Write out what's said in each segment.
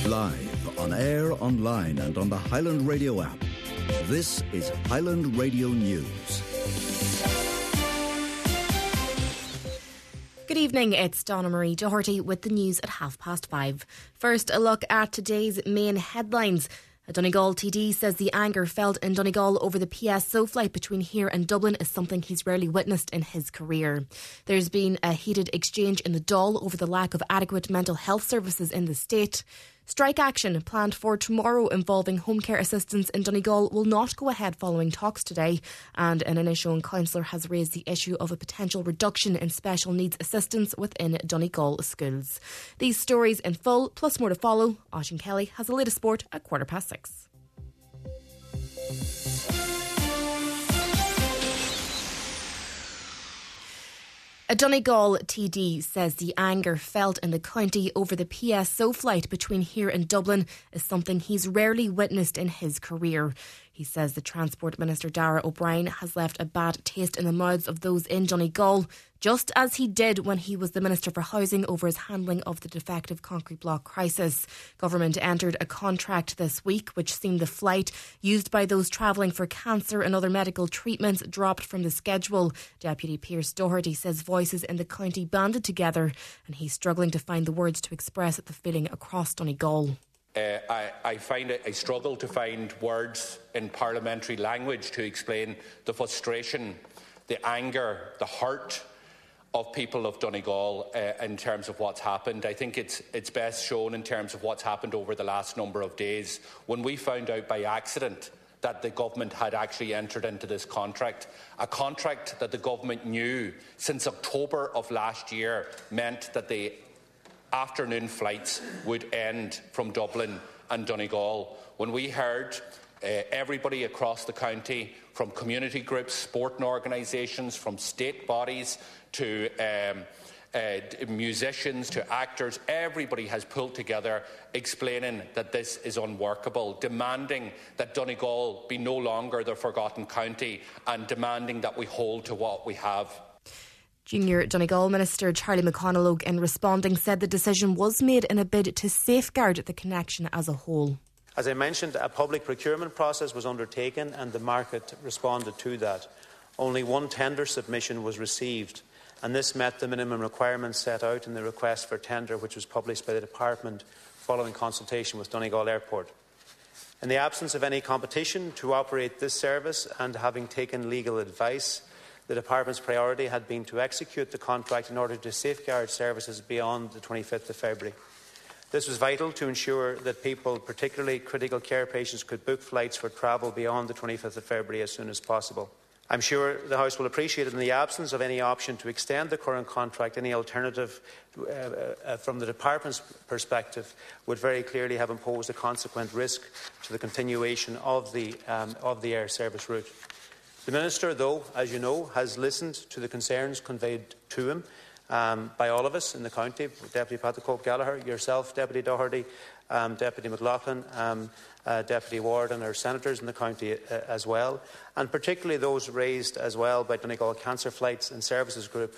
Live, on air, online and on the Highland Radio app. This is Highland Radio News. Good evening, it's Donna Marie Doherty with the news at 5:30. First, a look at today's main headlines. A Donegal TD says the anger felt in Donegal over the PSO flight between here and Dublin is something he's rarely witnessed in his career. There's been a heated exchange in the Dáil over the lack of adequate mental health services in the state. Strike action planned for tomorrow involving home care assistants in Donegal will not go ahead following talks today, and an Inishowen councillor has raised the issue of a potential reduction in special needs assistance within Donegal schools. These stories in full, plus more to follow. Oisín Kelly has the latest sport at 6:15. A Donegal TD says the anger felt in the county over the PSO flight between here and Dublin is something he's rarely witnessed in his career. He says the Transport Minister Darragh O'Brien has left a bad taste in the mouths of those in Donegal, just as he did when he was the Minister for Housing over his handling of the defective concrete block crisis. Government entered a contract this week which seen the flight used by those travelling for cancer and other medical treatments dropped from the schedule. Deputy Pearse Doherty says voices in the county banded together and he's struggling to find the words to express the feeling across Donegal. I find it a struggle to find words in parliamentary language to explain the frustration, the anger, the hurt of people of Donegal in terms of what's happened. I think it's best shown in terms of what's happened over the last number of days. When we found out by accident that the government had actually entered into this contract, a contract that the government knew since October of last year meant that the afternoon flights would end from Dublin and Donegal. When we heard everybody across the county, from community groups, sporting organisations, from state bodies to musicians to actors, everybody has pulled together explaining that this is unworkable, demanding that Donegal be no longer the forgotten county and demanding that we hold to what we have. Junior Donegal Minister Charlie McConalogue, in responding, said the decision was made in a bid to safeguard the connection as a whole. As I mentioned, a public procurement process was undertaken and the market responded to that. Only one tender submission was received, and this met the minimum requirements set out in the request for tender which was published by the Department following consultation with Donegal Airport. In the absence of any competition to operate this service and having taken legal advice, the Department's priority had been to execute the contract in order to safeguard services beyond the 25th of February. This was vital to ensure that people, particularly critical care patients, could book flights for travel beyond the 25th of February as soon as possible. I'm sure the House will appreciate it in the absence of any option to extend the current contract. Any alternative from the Department's perspective would very clearly have imposed a consequent risk to the continuation of the air service route. The Minister, though, as you know, has listened to the concerns conveyed to him by all of us in the county, Deputy Patrick Cope Gallagher, yourself, Deputy Doherty, Deputy McLaughlin, Deputy Ward and our senators in the county as well, and particularly those raised as well by Donegal Cancer Flights and Services Group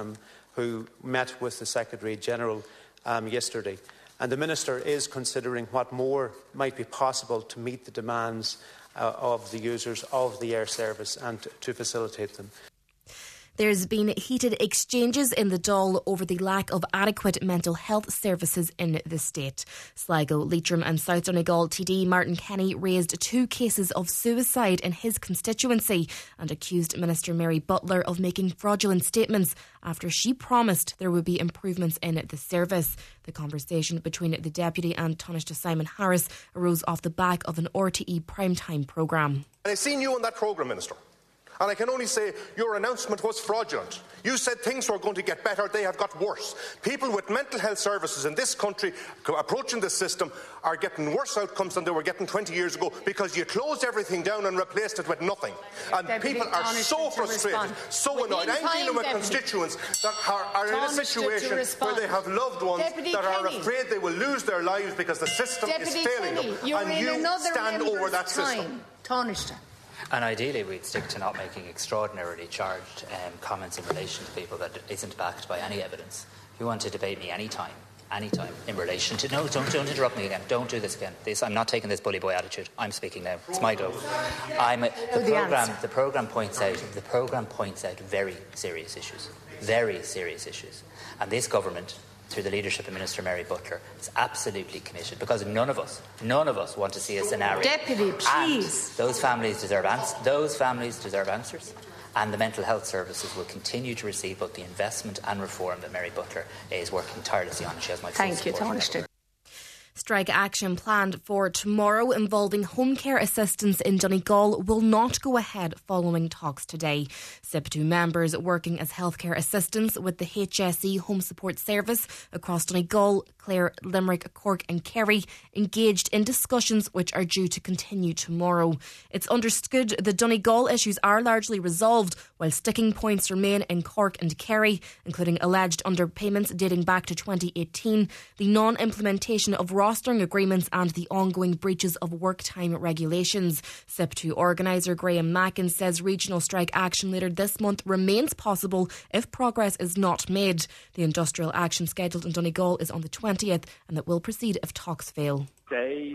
who met with the Secretary-General yesterday. And the Minister is considering what more might be possible to meet the demands of the users of the air service and to facilitate them. There's been heated exchanges in the Dáil over the lack of adequate mental health services in the state. Sligo, Leitrim and South Donegal TD Martin Kenny raised 2 cases of suicide in his constituency and accused Minister Mary Butler of making fraudulent statements after she promised there would be improvements in the service. The conversation between the Deputy and Taoiseach Simon Harris arose off the back of an RTE primetime programme. I've seen you on that programme, Minister. And I can only say your announcement was fraudulent. You said things were going to get better, they have got worse. People with mental health services in this country approaching the system are getting worse outcomes than they were getting 20 years ago because you closed everything down and replaced it with nothing. And people are so frustrated, so annoyed. I'm dealing with constituents that are in a situation where they have loved ones that are afraid they will lose their lives because the system is failing them. And you stand over that system. Taoiseach. And ideally we'd stick to not making extraordinarily charged comments in relation to people that isn't backed by any evidence. If you want to debate me any time, anytime in relation to... No, don't interrupt me again. Don't do this again. I'm not taking this bully boy attitude. I'm speaking now. It's my go. The programme points out very serious issues. Very serious issues. And this government, through the leadership of Minister Mary Butler, is absolutely committed, because none of us want to see a scenario. Deputy, please. And those families deserve answers. And the mental health services will continue to receive both the investment and reform that Mary Butler is working tirelessly on. She has my full support. Thank you, Taoiseach. Strike action planned for tomorrow involving home care assistants in Donegal will not go ahead following talks today. SIPTU members working as healthcare assistants with the HSE Home Support Service across Donegal, Clare, Limerick, Cork and Kerry engaged in discussions which are due to continue tomorrow. It's understood the Donegal issues are largely resolved, while sticking points remain in Cork and Kerry, including alleged underpayments dating back to 2018, the non-implementation of rostering agreements and the ongoing breaches of work time regulations. SIPTU organiser Graham Mackin says regional strike action later this month remains possible if progress is not made. The industrial action scheduled in Donegal is on the 20th, and that will proceed if talks fail. The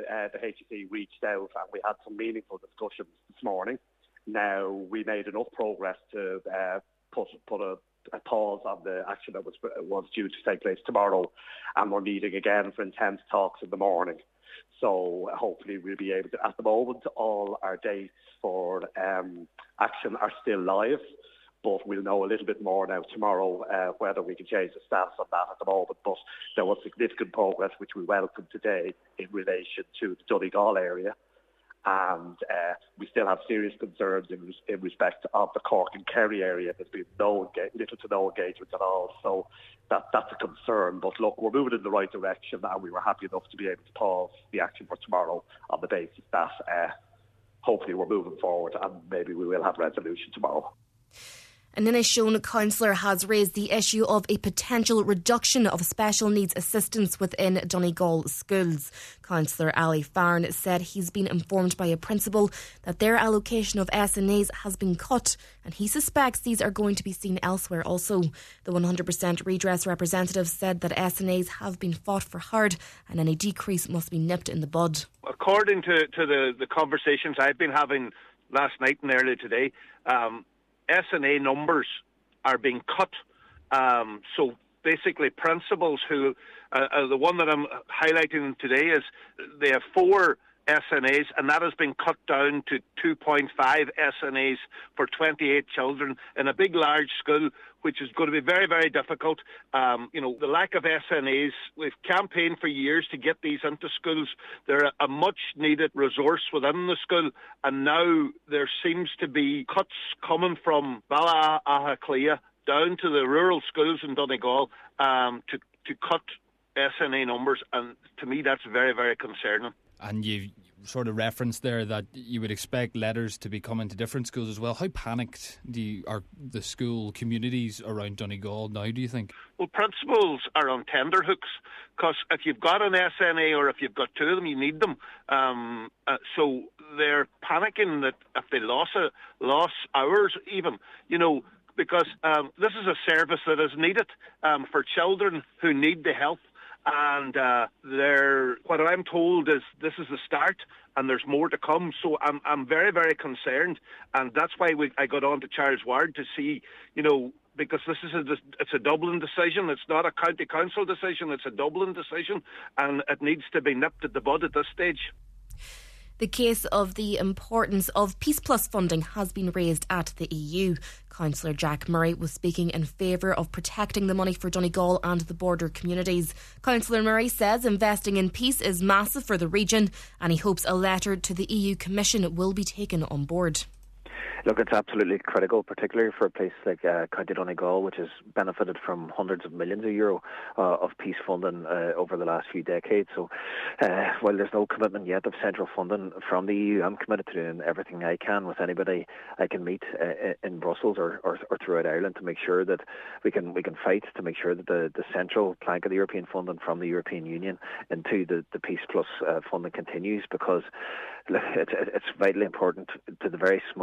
HSE reached out and we had some meaningful discussions this morning. Now, we made enough progress to put a pause on the action that was due to take place tomorrow, and we're meeting again for intense talks in the morning. So hopefully we'll be able to, at the moment, all our dates for action are still live, but we'll know a little bit more now tomorrow whether we can change the status on that at the moment. But there was significant progress which we welcome today in relation to the Donegal area. And we still have serious concerns in respect of the Cork and Kerry area. There's been little to no engagement at all, so that's a concern. But look, we're moving in the right direction, and we were happy enough to be able to pause the action for tomorrow on the basis that hopefully we're moving forward and maybe we will have resolution tomorrow. An Inishowen councillor has raised the issue of a potential reduction of special needs assistance within Donegal schools. Councillor Ali Farn said he's been informed by a principal that their allocation of SNAs has been cut, and he suspects these are going to be seen elsewhere also. The 100% redress representative said that SNAs have been fought for hard and any decrease must be nipped in the bud. According to the conversations I've been having last night and earlier today, SNA numbers are being cut. So basically principals who, the one that I'm highlighting today is they have 4 SNAs, and that has been cut down to 2.5 SNAs for 28 children in a big, large school, which is going to be very, very difficult. The lack of SNAs, we've campaigned for years to get these into schools. They're a much-needed resource within the school, and now there seems to be cuts coming from Bala-Aha-Clea down to the rural schools in Donegal to cut SNA numbers, and to me that's very, very concerning. And you sort of referenced there that you would expect letters to be coming to different schools as well. How panicked are the school communities around Donegal now, do you think? Well, principals are on tenterhooks, because if you've got an SNA or if you've got 2 of them, you need them. So they're panicking that if they lost hours even, because this is a service that is needed for children who need the help. And what I'm told is this is the start, and there's more to come. So I'm very, very concerned, and that's why I got on to Charles Ward to see, because this is it's a Dublin decision. It's not a county council decision. It's a Dublin decision, and it needs to be nipped at the bud at this stage. The case of the importance of Peace Plus funding has been raised at the EU. Councillor Jack Murray was speaking in favour of protecting the money for Donegal and the border communities. Councillor Murray says investing in peace is massive for the region, and he hopes a letter to the EU Commission will be taken on board. Look, it's absolutely critical, particularly for a place like County Donegal, which has benefited from hundreds of millions of euro of peace funding over the last few decades. So while there's no commitment yet of central funding from the EU, I'm committed to doing everything I can with anybody I can meet in Brussels or throughout Ireland to make sure that we can fight to make sure that the central plank of the European funding from the European Union into the Peace Plus funding continues, because it's vitally important to the very small to look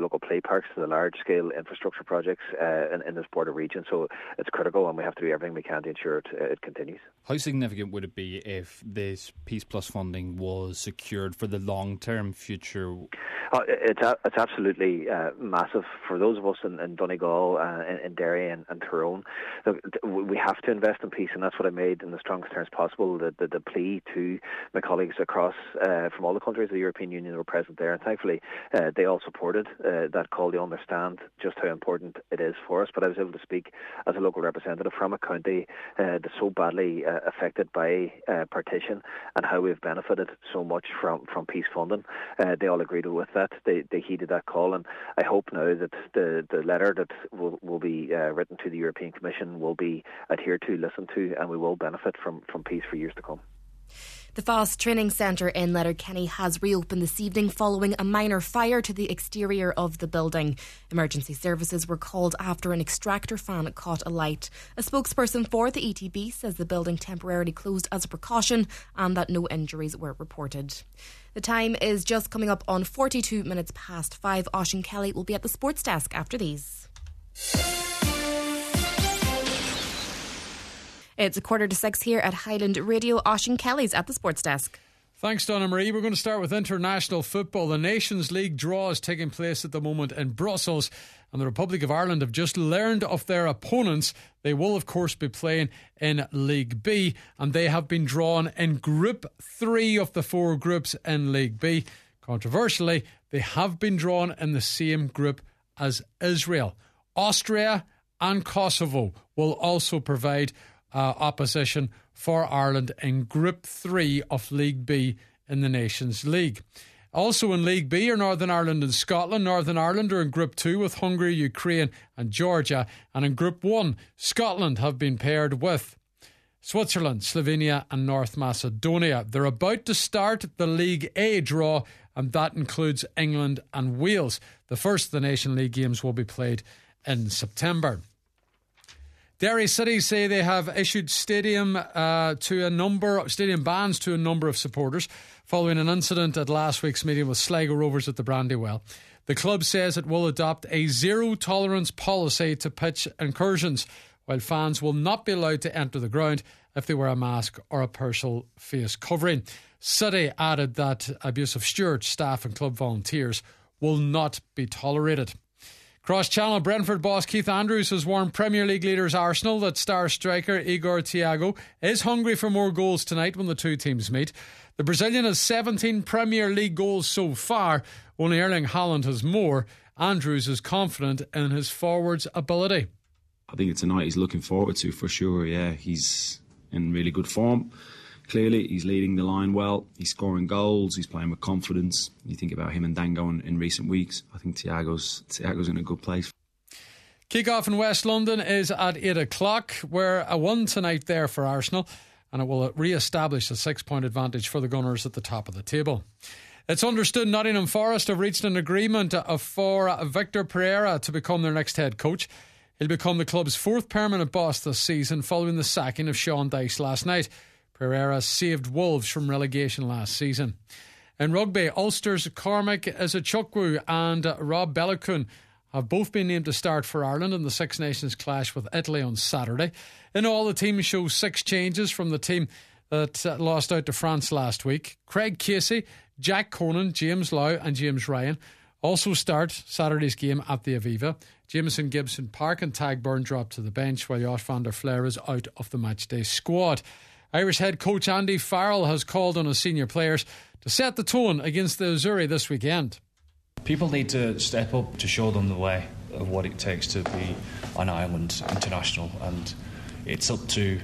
local play parks to the large-scale infrastructure projects in this border region. So it's critical, and we have to do everything we can to ensure it continues. How significant would it be if this Peace Plus funding was secured for the long-term future? It's absolutely massive for those of us in Donegal, in Derry and Tyrone. We have to invest in peace, and that's what I made in the strongest terms possible. The plea to my colleagues across from all the countries of the European Union who were present there, and thankfully they all supported that call. They understand just how important it is for us. But I was able to speak as a local representative from a county that's so badly affected by partition, and how we've benefited so much from peace funding. They all agreed with that. They heeded that call, and I hope now that the letter that will be written to the European Commission will be adhered to, listened to, and we will benefit from peace for years to come. The FOSS Training Centre in Letterkenny has reopened this evening following a minor fire to the exterior of the building. Emergency services were called after an extractor fan caught alight. A spokesperson for the ETB says the building temporarily closed as a precaution and that no injuries were reported. The time is just coming up on 42 minutes past 5. Oisín Kelly will be at the sports desk after these. It's 5:45 here at Highland Radio. Oisín Kelly's at the sports desk. Thanks, Donna Marie. We're going to start with international football. The Nations League draw is taking place at the moment in Brussels, and the Republic of Ireland have just learned of their opponents. They will, of course, be playing in League B, and they have been drawn in Group 3 of the 4 groups in League B. Controversially, they have been drawn in the same group as Israel. Austria and Kosovo will also provide opposition for Ireland in Group 3 of League B in the Nations League. Also in League B are Northern Ireland and Scotland. Northern Ireland are in Group 2 with Hungary, Ukraine and Georgia. And in Group 1, Scotland have been paired with Switzerland, Slovenia and North Macedonia. They're about to start the League A draw, and that includes England and Wales. The first of the Nation League games will be played in September. Derry City say they have issued stadium bans to a number of supporters following an incident at last week's meeting with Sligo Rovers at the Brandywell. The club says it will adopt a zero-tolerance policy to pitch incursions, while fans will not be allowed to enter the ground if they wear a mask or a partial face covering. City added that abuse of stewards, staff and club volunteers will not be tolerated. Cross-Channel, Brentford boss Keith Andrews has warned Premier League leaders Arsenal that star striker Igor Thiago is hungry for more goals tonight when the two teams meet. The Brazilian has 17 Premier League goals so far, only Erling Haaland has more. Andrews is confident in his forward's ability. I think it's a night he's looking forward to for sure, yeah. He's in really good form. Clearly, he's leading the line well. He's scoring goals. He's playing with confidence. You think about him and Dango in recent weeks. I think Thiago's in a good place. Kick-off in West London is at 8 o'clock. We're a 1 tonight there for Arsenal, and it will re-establish a 6-point advantage for the Gunners at the top of the table. It's understood Nottingham Forest have reached an agreement for Victor Pereira to become their next head coach. He'll become the club's 4th permanent boss this season following the sacking of Sean Dyche last night. Pereira saved Wolves from relegation last season. In rugby, Ulster's Cormac Isachukwu and Rob Bellacun have both been named to start for Ireland in the Six Nations clash with Italy on Saturday. In all, the team shows 6 changes from the team that lost out to France last week. Craig Casey, Jack Conan, James Lau and James Ryan also start Saturday's game at the Aviva. Jameson Gibson Park and Tag Byrne dropped to the bench, while Josh van der Flair is out of the matchday squad. Irish head coach Andy Farrell has called on his senior players to set the tone against the Azzurri this weekend. People need to step up to show them the way of what it takes to be an Ireland international, and it's up to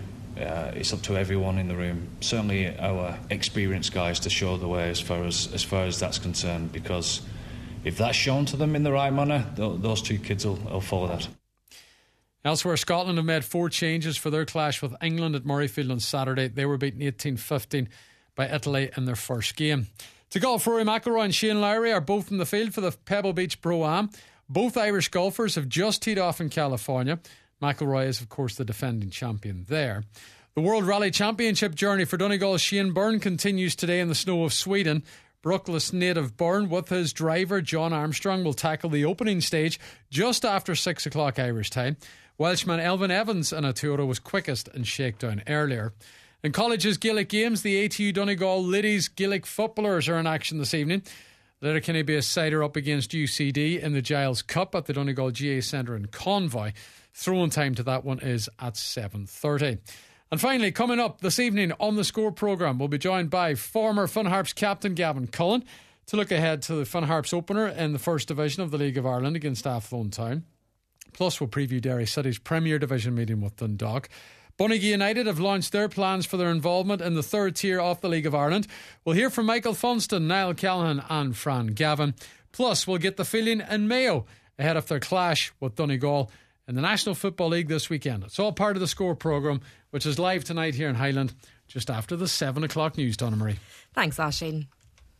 everyone in the room, certainly our experienced guys, to show the way as far as that's concerned, because if that's shown to them in the right manner, those two kids will follow that. Elsewhere, Scotland have made 4 changes for their clash with England at Murrayfield on Saturday. They were beaten 18-15 by Italy in their first game. To golf, Rory McIlroy and Shane Lowry are both in the field for the Pebble Beach Pro-Am. Both Irish golfers have just teed off in California. McIlroy is, of course, the defending champion there. The World Rally Championship journey for Donegal's Shane Byrne continues today in the snow of Sweden. Brookless native Byrne with his driver John Armstrong will tackle the opening stage just after 6 o'clock Irish time. Welshman Elvin Evans in a Toyota was quickest in shakedown earlier. In college's Gaelic games, the ATU Donegal ladies Gaelic footballers are in action this evening. Letterkenny Base Cider up against UCD in the Giles Cup at the Donegal GA Centre in Convoy. Throw-in time to that one is at 7:30. And finally, coming up this evening on the Score programme, we'll be joined by former Finn Harps captain Gavin Cullen to look ahead to the Finn Harps opener in the First Division of the League of Ireland against Athlone Town. Plus, we'll preview Derry City's Premier Division meeting with Dundalk. Bunnigy United have launched their plans for their involvement in the third tier of the League of Ireland. We'll hear from Michael Funston, Niall Callahan and Fran Gavin. Plus, we'll get the feeling in Mayo ahead of their clash with Donegal in the National Football League this weekend. It's all part of the Score programme, which is live tonight here in Highland, just after the 7 o'clock news, Donna Marie. Thanks, Oisin.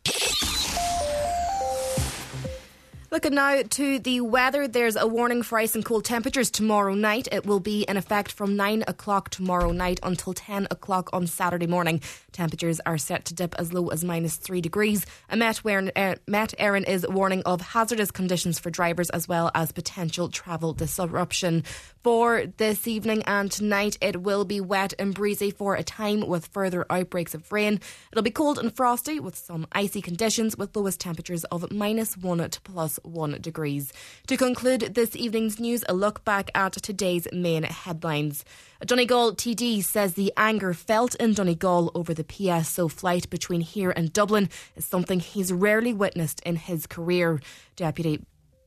Looking now to the weather, there's a warning for ice and cold temperatures tomorrow night. It will be in effect from 9 o'clock tomorrow night until 10 o'clock on Saturday morning. Temperatures are set to dip as low as -3 degrees. Matt Aaron is warning of hazardous conditions for drivers as well as potential travel disruption. For this evening and tonight, it will be wet and breezy for a time with further outbreaks of rain. It'll be cold and frosty with some icy conditions with lowest temperatures of -1 to +1 degrees. To conclude this evening's news, a look back at today's main headlines. A Donegal TD says the anger felt in Donegal over the PSO flight between here and Dublin is something he's rarely witnessed in his career. Deputy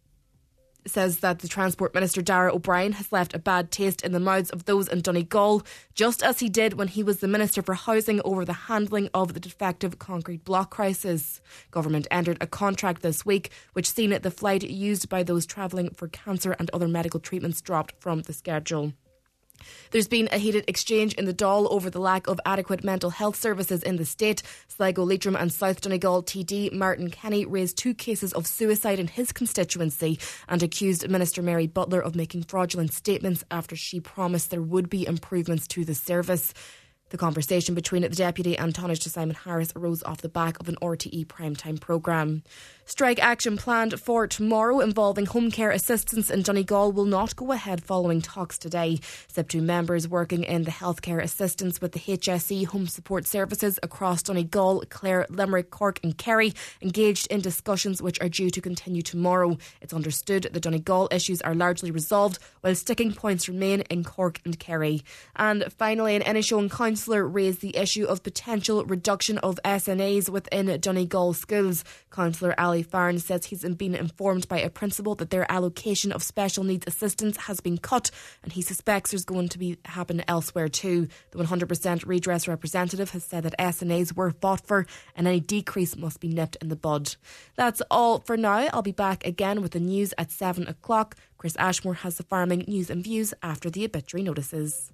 says that the Transport Minister Darragh O'Brien has left a bad taste in the mouths of those in Donegal, just as he did when he was the Minister for Housing over the handling of the defective concrete block crisis. Government entered a contract this week which seen the flight used by those travelling for cancer and other medical treatments dropped from the schedule. There's been a heated exchange in the Dáil over the lack of adequate mental health services in the state. Sligo Leitrim and South Donegal TD Martin Kenny raised 2 cases of suicide in his constituency and accused Minister Mary Butler of making fraudulent statements after she promised there would be improvements to the service. The conversation between the Deputy and Taoiseach Simon Harris arose off the back of an RTE primetime programme. Strike action planned for tomorrow involving home care assistants in Donegal will not go ahead following talks today. SIP2 members working in the healthcare assistance with the HSE Home Support Services across Donegal, Clare, Limerick, Cork and Kerry engaged in discussions which are due to continue tomorrow. It's understood the Donegal issues are largely resolved while sticking points remain in Cork and Kerry. And finally, an Inishowen councillor raised the issue of potential reduction of SNAs within Donegal schools. Councillor Ali Farn says he's been informed by a principal that their allocation of special needs assistance has been cut and he suspects there's going to happen elsewhere too. The 100% redress representative has said that SNAs were fought for and any decrease must be nipped in the bud. That's all for now. I'll be back again with the news at 7 o'clock. Chris Ashmore has the farming news and views after the obituary notices.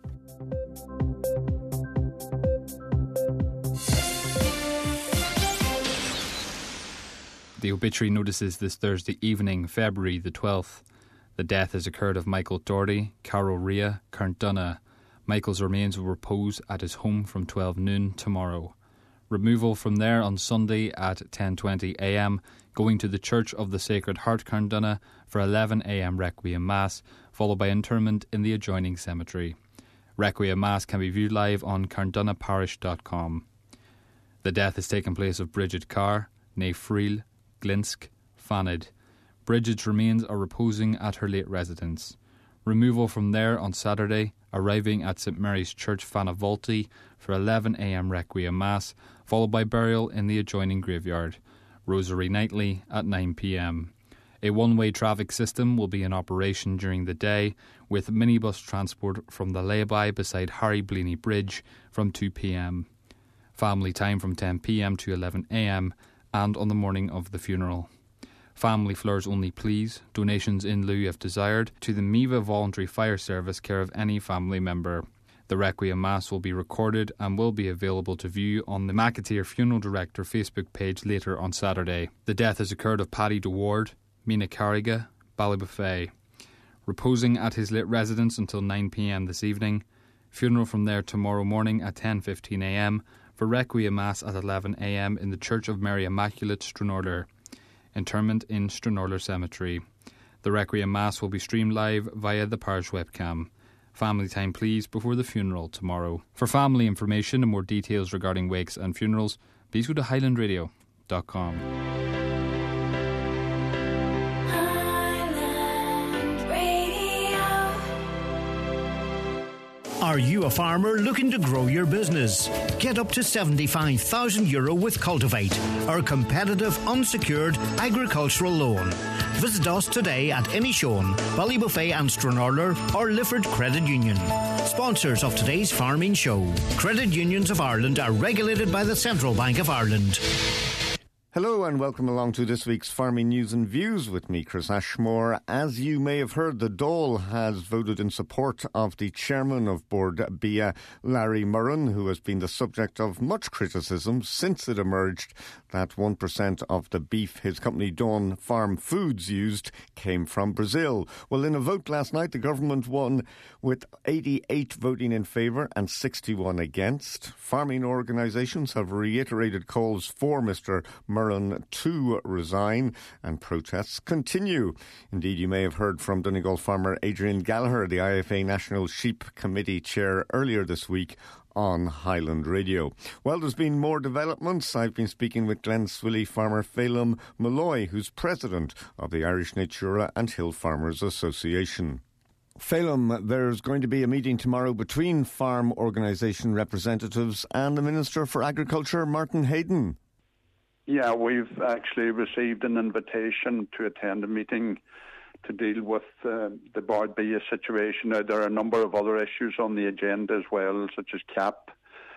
The obituary notices this Thursday evening, February the 12th. The death has occurred of Michael Doherty, Carol Ria, Carndunna. Michael's remains will repose at his home from 12 noon tomorrow. Removal from there on Sunday at 10:20 a.m, going to the Church of the Sacred Heart, Carndunna, for 11 a.m. Requiem Mass, followed by interment in the adjoining cemetery. Requiem Mass can be viewed live on carndunnaparish.com. The death has taken place of Bridget Carr, née Friel, Glinsk, Fanid. Bridget's remains are reposing at her late residence. Removal from there on Saturday, arriving at St Mary's Church, Fanavolti, for 11 a.m. Requiem Mass, followed by burial in the adjoining graveyard. Rosary nightly at 9 p.m. A one-way traffic system will be in operation during the day, with minibus transport from the lay-by beside Harry Blenny Bridge from 2 p.m. Family time from 10 p.m. to 11 a.m. and on the morning of the funeral. Family flowers only please, donations in lieu if desired, to the Miva Voluntary Fire Service care of any family member. The Requiem Mass will be recorded and will be available to view on the McAteer Funeral Director Facebook page later on Saturday. The death has occurred of Paddy DeWard, Mina Carriga, Ballybuffet. Reposing at his late residence until 9 p.m. this evening. Funeral from there tomorrow morning at 10:15 a.m. for Requiem Mass at 11 a.m. in the Church of Mary Immaculate, Stranorlar. Interment in Stranorlar Cemetery. The Requiem Mass will be streamed live via the parish webcam. Family time, please, before the funeral tomorrow. For family information and more details regarding wakes and funerals, please go to highlandradio.com. Are you a farmer looking to grow your business? Get up to €75,000 with Cultivate, our competitive unsecured agricultural loan. Visit us today at Inishowen, Ballybuffet and Stranorlar or Lifford Credit Union. Sponsors of today's farming show. Credit Unions of Ireland are regulated by the Central Bank of Ireland. Hello and welcome along to this week's Farming News and Views with me, Chris Ashmore. As you may have heard, the Dáil has voted in support of the chairman of Bord Bia, Larry Murren, who has been the subject of much criticism since it emerged that 1% of the beef his company Dawn Farm Foods used came from Brazil. Well, in a vote last night, the government won with 88 voting in favour and 61 against. Farming organisations have reiterated calls for Mr Murren to resign, and protests continue. Indeed, you may have heard from Donegal farmer Adrian Gallagher, the IFA National Sheep Committee chair, earlier this week on Highland Radio. Well, there's been more developments. I've been speaking with Glen Swilly farmer Phelim Malloy, who's president of the Irish Natura and Hill Farmers Association. Phelim, there's going to be a meeting tomorrow between farm organisation representatives and the Minister for Agriculture, Martin Hayden. Yeah, we've actually received an invitation to attend a meeting to deal with the Bord Bia situation. Now, there are a number of other issues on the agenda as well, such as CAP,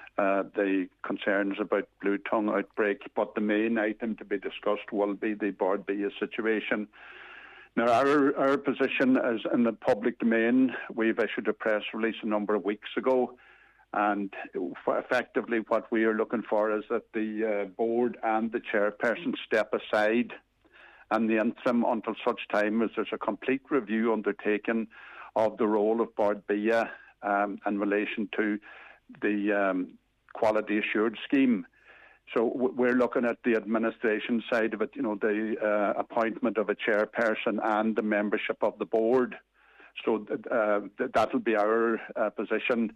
the concerns about blue tongue outbreak, but the main item to be discussed will be the Bord Bia situation. Now, our position is in the public domain. We've issued a press release a number of weeks ago, and effectively what we are looking for is that the board and the chairperson step aside and the interim until such time as there's a complete review undertaken of the role of Bord Bia in relation to the quality assured scheme. So we're looking at the administration side of it, you know, the appointment of a chairperson and the membership of the board. So that'll be our position.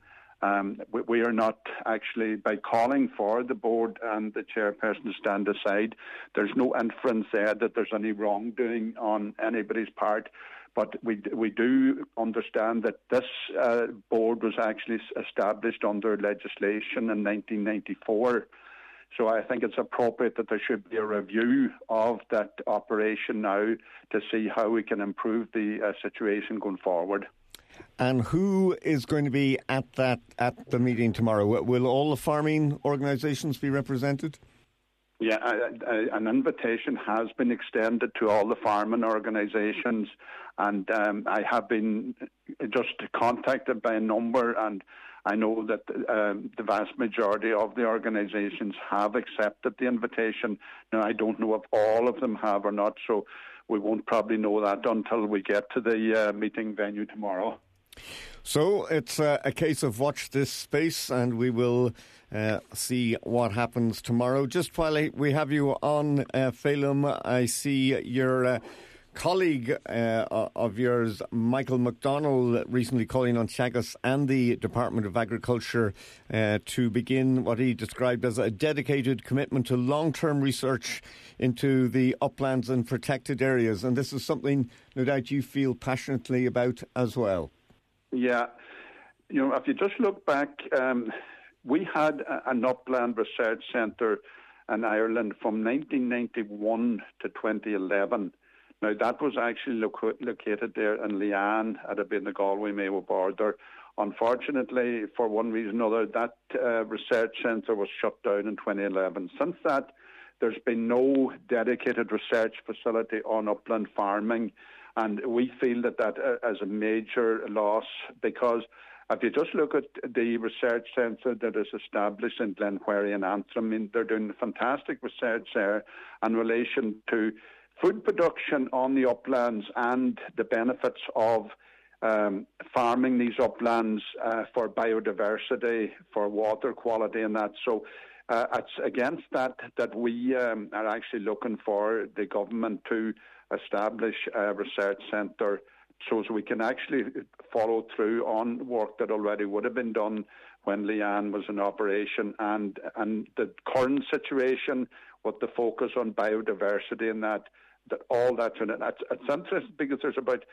We are not actually, by calling for the board and the chairperson to stand aside, there's no inference there that there's any wrongdoing on anybody's part. But we do understand that this board was actually established under legislation in 1994. So I think it's appropriate that there should be a review of that operation now to see how we can improve the situation going forward. And who is going to be at the meeting tomorrow? Will all the farming organisations be represented? Yeah, an invitation has been extended to all the farming organisations, and I have been just contacted by a number, and I know that the vast majority of the organisations have accepted the invitation. Now, I don't know if all of them have or not, so we won't probably know that until we get to the meeting venue tomorrow. So it's a case of watch this space, and we will see what happens tomorrow. Just while we have you on, Phelim, I see your colleague of yours, Michael McDonnell, recently calling on Teagasc and the Department of Agriculture to begin what he described as a dedicated commitment to long-term research into the uplands and protected areas. And this is something, no doubt, you feel passionately about as well. Yeah. You know, if you just look back, we had an upland research centre in Ireland from 1991 to 2011. Now, that was actually located there in Leanne at the Galway-Mayo border. Unfortunately, for one reason or another, that research centre was shut down in 2011. Since that, there's been no dedicated research facility on upland farming, and we feel that is a major loss, because if you just look at the research centre that is established in Glenhuary and Antrim, I mean, they're doing fantastic research there in relation to food production on the uplands and the benefits of farming these uplands for biodiversity, for water quality and that. So it's against that we are actually looking for the government to establish a research centre so we can actually follow through on work that already would have been done when Leanne was in operation, and the current situation with the focus on biodiversity and that all that's in it. It's interesting because there's about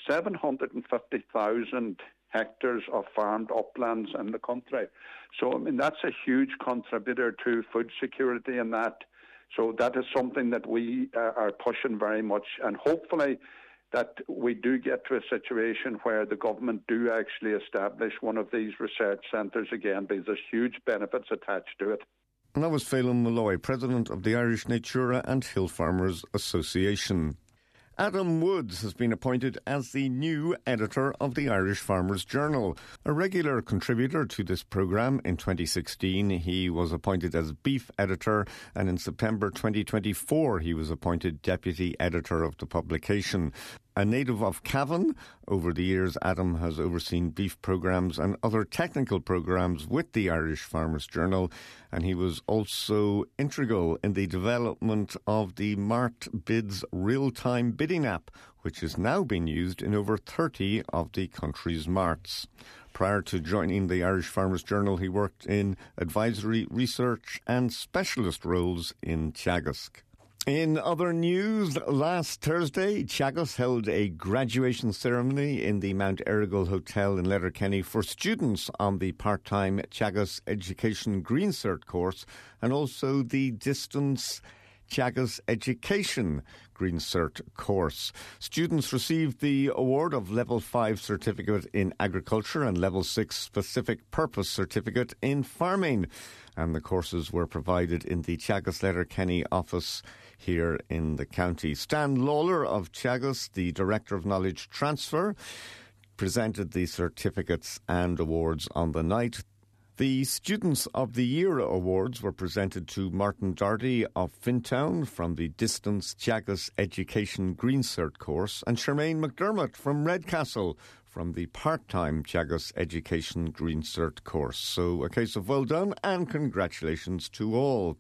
750,000 hectares of farmed uplands in the country. So, I mean, that's a huge contributor to food security and that. So that is something that we are pushing very much, and hopefully that we do get to a situation where the government do actually establish one of these research centres again, because there's huge benefits attached to it. And that was Phelan Malloy, President of the Irish Natura and Hill Farmers Association. Adam Woods has been appointed as the new editor of the Irish Farmers Journal. A regular contributor to this programme in 2016, he was appointed as beef editor, and in September 2024 he was appointed deputy editor of the publication. A native of Cavan, over the years Adam has overseen beef programmes and other technical programmes with the Irish Farmers Journal, and he was also integral in the development of the Mart Bids real-time bidding app, which is now being used in over 30 of the country's marts. Prior to joining the Irish Farmers Journal, he worked in advisory, research and specialist roles in Teagasc. In other news, last Thursday, Teagasc held a graduation ceremony in the Mount Errigal Hotel in Letterkenny for students on the part-time Teagasc Education Green Cert course and also the distance Teagasc Education Green Cert course. Students received the award of Level 5 Certificate in Agriculture and Level 6 Specific Purpose Certificate in Farming, and the courses were provided in the Teagasc Letterkenny office here in the county. Stan Lawler of Teagasc, the Director of Knowledge Transfer, presented the certificates and awards on the night. The Students of the Year awards were presented to Martin Doherty of Fintown from the Distance Teagasc Education Green Cert course and Charmaine McDermott from Redcastle from the part-time Teagasc Education Green Cert course. So a case of well done and congratulations to all.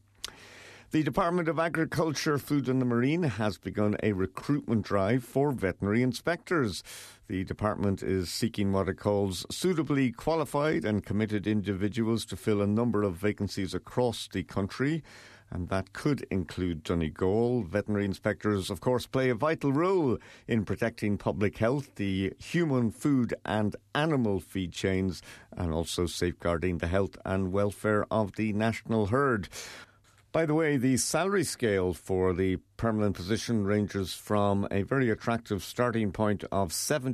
The Department of Agriculture, Food and the Marine has begun a recruitment drive for veterinary inspectors. The department is seeking what it calls suitably qualified and committed individuals to fill a number of vacancies across the country, and that could include Donegal. Veterinary inspectors, of course, play a vital role in protecting public health, the human food and animal feed chains, and also safeguarding the health and welfare of the national herd. By the way, the salary scale for the permanent position ranges from a very attractive starting point of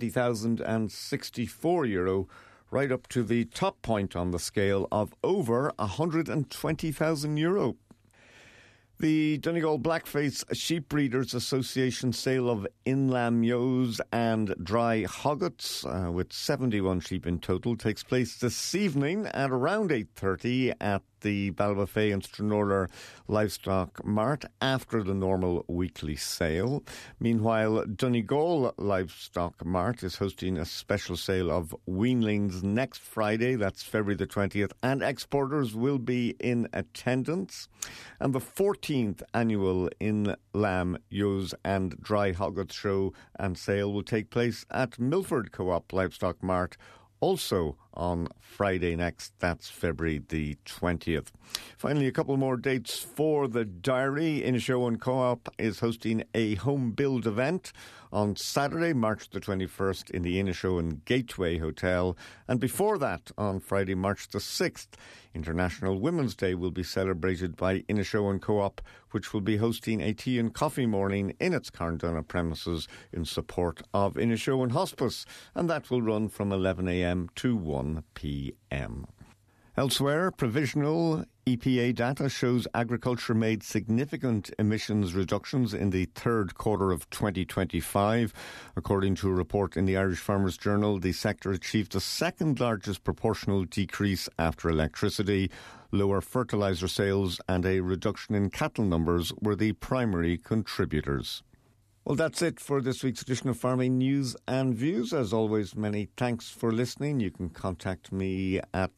€70,064 right up to the top point on the scale of over €120,000. The Donegal Blackface Sheep Breeders Association sale of in-lamb ewes and dry hoggets, with 71 sheep in total, takes place this evening at around 8:30 at the Ballybofey and Stranorlar Livestock Mart after the normal weekly sale. Meanwhile, Donegal Livestock Mart is hosting a special sale of weanlings next Friday, that's February the 20th, and exporters will be in attendance. And the 14th annual in-lamb ewes and dry hoggets show and sale will take place at Milford Co-op Livestock Mart, also on Friday next, that's February the 20th. Finally, a couple more dates for the diary. Inishowen Co-op is hosting a home build event on Saturday, March the 21st in the Inishowen Gateway Hotel. And before that, on Friday, March the 6th, International Women's Day will be celebrated by Inishowen Co-op, which will be hosting a tea and coffee morning in its Carndonagh premises in support of Inishowen Hospice. And that will run from 11 a.m. to 1 p.m. Elsewhere, provisional EPA data shows agriculture made significant emissions reductions in the third quarter of 2025. According to a report in the Irish Farmers Journal, the sector achieved the second largest proportional decrease after electricity. Lower fertiliser sales and a reduction in cattle numbers were the primary contributors. Well, that's it for this week's edition of Farming News and Views. As always, many thanks for listening. You can contact me at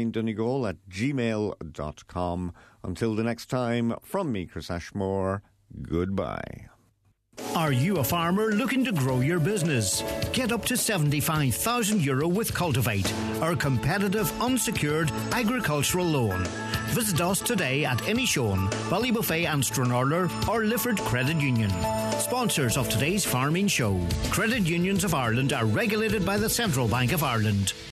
farmingdonegal@gmail.com. Until the next time, from me, Chris Ashmore, goodbye. Are you a farmer looking to grow your business? Get up to €75,000 with Cultivate, our competitive unsecured agricultural loan. Visit us today at Inishowen, Ballybuffet and Stranorlar or Lifford Credit Union. Sponsors of today's farming show. Credit Unions of Ireland are regulated by the Central Bank of Ireland.